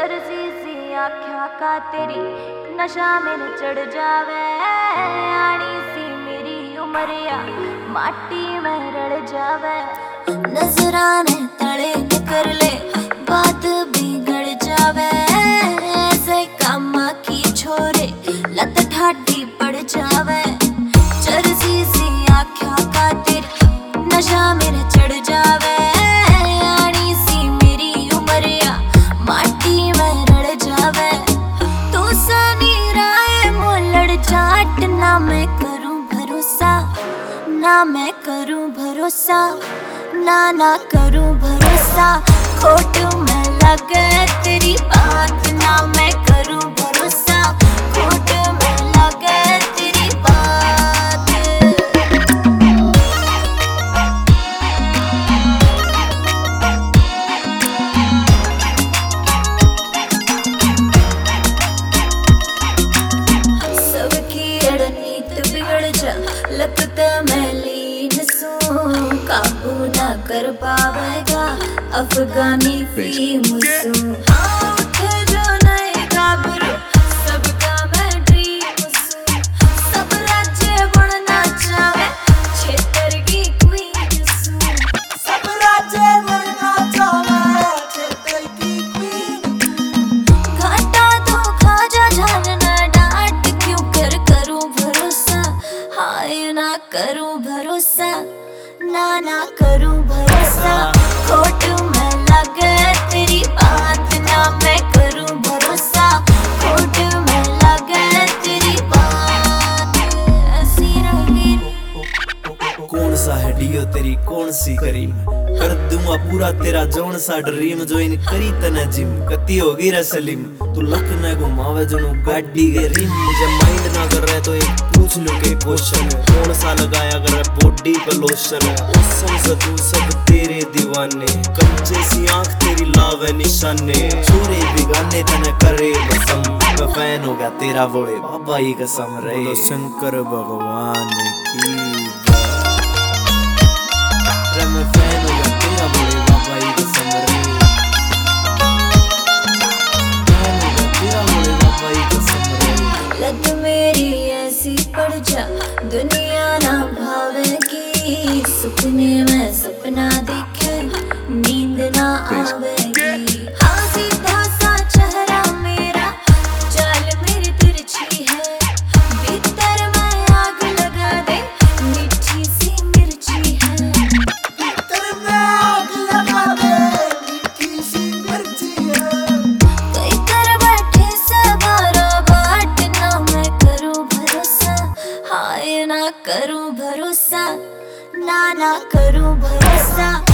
चरसी सी आँखों का तेरी नशा मेरे चढ़ जावे। आनी सी मेरी उमरिया माटी में रल जावे। नजराने तले कर ले बात बिगड़ जावे। ऐसे काम की छोरे लत ठाडी पड़ जावे। चरसी सी आँखों का तेरी नशा मेरे चढ़ जावे। आनी सी मेरी उमरिया माटी में रल जावे। तू सनी राय मोलड़ चाट ना मैं करूं भरोसा, ना मैं करूं भरोसा, ना करूं भरोसा। खोट में लगे तेरी बात, ना मैं करूं भरोसा। खोट में लगे तेरी बात। सबकी रणनीत बिगड़ जा लगता मैं लीन सूं। काबू ना कर पावेगा अफगानी फीम सूं। हाँ उठे जो नए गाभरू सबका मैं ड्रीम सूं। सब राज्य बनना चाहे क्षेत्र की क्वीन सूं। सब राज्य बनना चाहे क्षेत्र की क्वीन। घाटा तो खा जा जानना डांट क्यों कर करूं भरोसा। हाय ना करूं भरोसा, ना करूं भरोसा। खोट में लगे तेरी बात, ना मैं करूं भरोसा। खोट में लगे तेरी बात। ऐसी रही कौन सा है डियो तेरी कौन सी करीम। कर दूंगा पूरा तेरा जौन सा ड्रीम। ज्वाइन करी तने जिम कती होगी रे सलीम। तू लक न घुमावे जनू गाड़ी के रिम। मुझे माइंड ना कर रहे तो एक पूछ लो के क्वेश्चन। कौन सा लगाया कर बॉडी पे लोशन। ओसम से तू सब तेरे दीवाने। कंचे सी आंख तेरी लावे निशाने। छोरे बिगाने तने करे कसम। मैं फैन हो गया तेरा बोले बाबा ही कसम रे। बोलो शंकर भगवान की रे। मैं फैन हो गया तेरा बोले बाबा ही कसम रे। फैन हो गया तेरा बोले बाबा ही कसम रे। लत मेरी ऐसी पड़ जा दुनिया ना भावेगी। सुपने में सपना देखे नींद ना आवेगी। हाँ सीधा सा चेहरा मेरा चाल मेरी तिरछी है। भीतर में आग लगा दे मीठी सी मिर्ची है। भीतर में आग लगा दे मीठी सी मिर्ची है। कई कर बैठे सवारा बाट, ना मैं करूं भरोसा। हाय ना करूं भरोसा, ना करूं भरोसा।